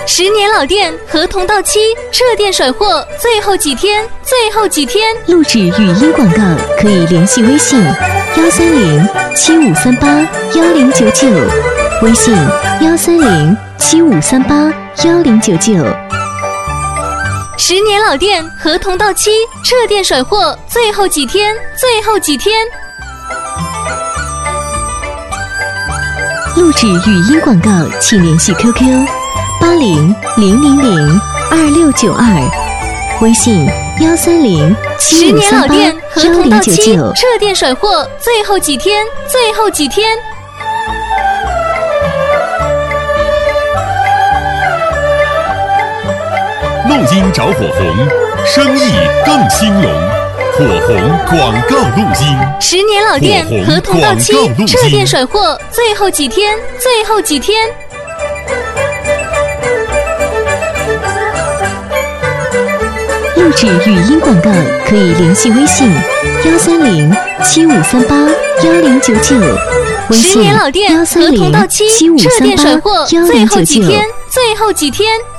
10年老店合同到期，撤店甩货，最后几天，最后几天。 录制语音广告可以联系微信13075381099，微信13075381099。 10年老店合同到期，撤店甩货，最后几天，最后几天。 录制语音广告请联系 QQ8000026692，微信 13075381099。10年老店合同到期，撤店甩货，最后几天，最后几天。 录音找火红，生意更兴隆。火红广告录音 ，10年老店合同到期，撤店甩货，最后几天，最后几天。 录制语音广告可以联系微信13075381099，微信 10年老店合同到期，撤店甩货，最后几天，最后几天。